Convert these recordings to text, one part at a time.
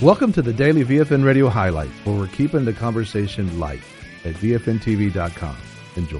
Welcome to the Daily VFN Radio Highlight, where we're keeping the conversation light at VFNTV.com. Enjoy.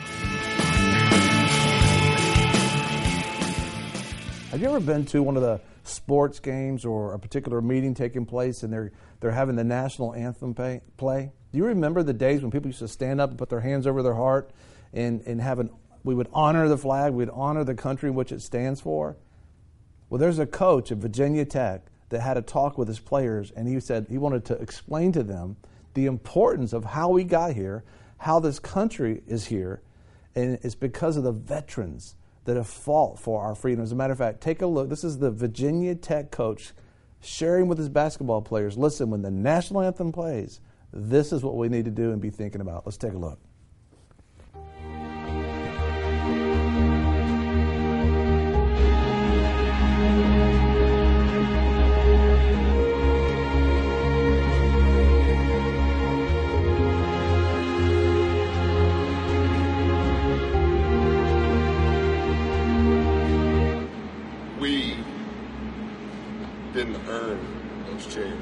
Have you ever been to one of the sports games or a particular meeting taking place and they're having the national anthem play? Do you remember the days when people used to stand up and put their hands over their heart and we would honor the flag, we'd honor the country in which it stands for? Well, there's a coach at Virginia Tech that had a talk with his players, and he said he wanted to explain to them the importance of how we got here, how this country is here, and it's because of the veterans that have fought for our freedom. As a matter of fact, take a look. This is the Virginia Tech coach sharing with his basketball players. Listen, when the national anthem plays, this is what we need to do and be thinking about. Let's take a look. We didn't earn those chairs.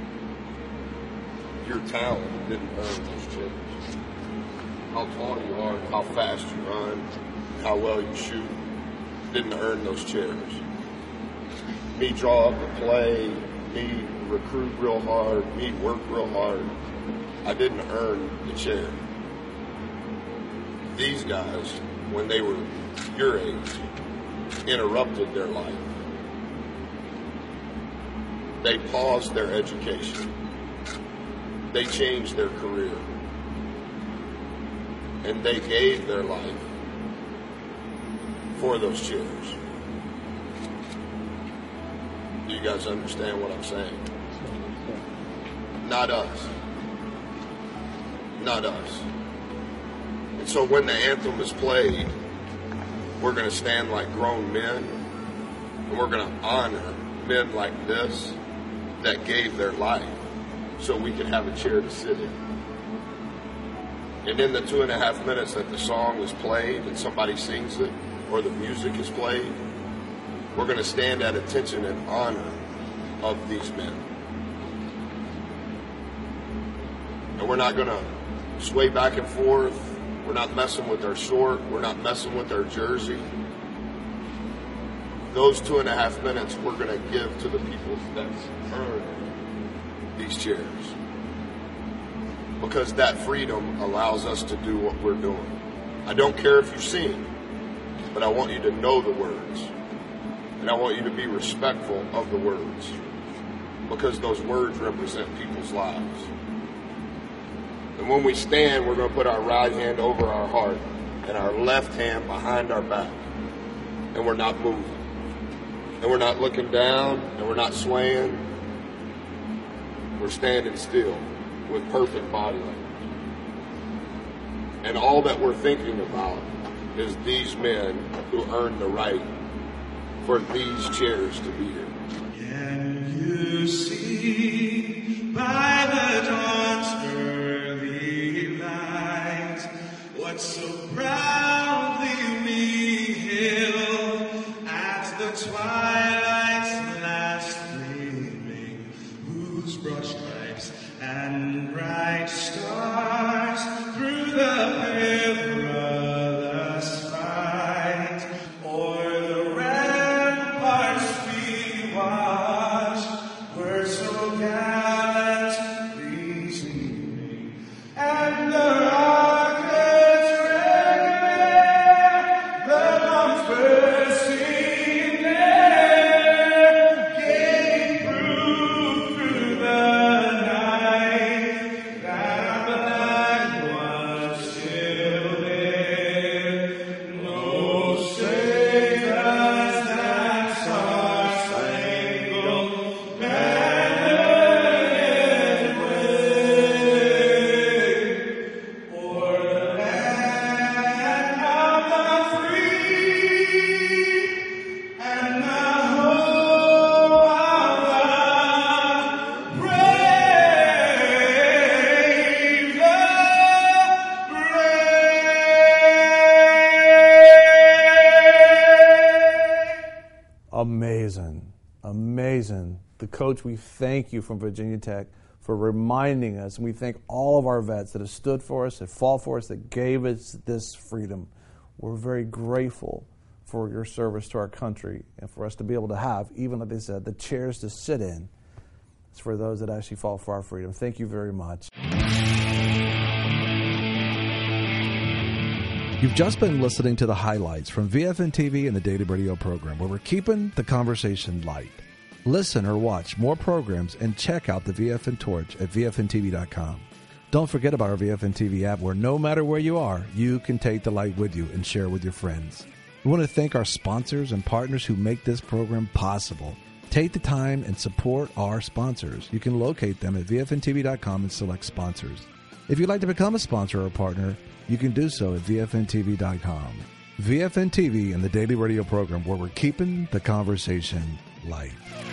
Your talent didn't earn those chairs. How tall you are, how fast you run, how well you shoot, didn't earn those chairs. Me draw up a play, me recruit real hard, me work real hard, I didn't earn the chair. These guys, when they were your age, interrupted their life. They paused their education. They changed their career. And they gave their life for those chairs. Do you guys understand what I'm saying? Not us. Not us. And so when the anthem is played, we're going to stand like grown men, and we're going to honor men like this that gave their life so we could have a chair to sit in. And in the 2.5 minutes that the song is played and somebody sings it or the music is played, we're going to stand at attention in honor of these men. And we're not going to sway back and forth. We're not messing with our short. We're not messing with our jersey. Those 2.5 minutes we're going to give to the people that earned these chairs. Because that freedom allows us to do what we're doing. I don't care if you sing, but I want you to know the words. And I want you to be respectful of the words. Because those words represent people's lives. And when we stand, we're going to put our right hand over our heart and our left hand behind our back. And we're not moving. And we're not looking down, and we're not swaying. We're standing still with perfect body language. And all that we're thinking about is these men who earned the right for these chairs to be here. Can you see by the dawn's early light what so proudly we hailed at the twilight's last gleaming, whose broad stripes and bright stars through the perilous fight o'er the ramparts we watched were so gallantly gleaming, and the rockets red, the bombs bursting there, gave proof through the night that the flag was still there. No save us that star-spangled banner yet wave, o'er the land of the free and the hope of the brave, Amazing. Amazing. The coach, we thank you from Virginia Tech for reminding us, and we thank all of our vets that have stood for us, that fought for us, that gave us this freedom. We're very grateful for your service to our country and for us to be able to have, even like they said, the chairs to sit in. It's for those that actually fought for our freedom. Thank you very much. You've just been listening to the highlights from VFN TV and the Daily Radio program, where we're keeping the conversation light. Listen or watch more programs and check out the VFN Torch at VFNTV.com. Don't forget about our VFN TV app, where no matter where you are, you can take the light with you and share with your friends. We want to thank our sponsors and partners who make this program possible. Take the time and support our sponsors. You can locate them at VFNTV.com and select sponsors. If you'd like to become a sponsor or a partner, you can do so at VFNTV.com. VFN TV and the Daily Radio program, where we're keeping the conversation light.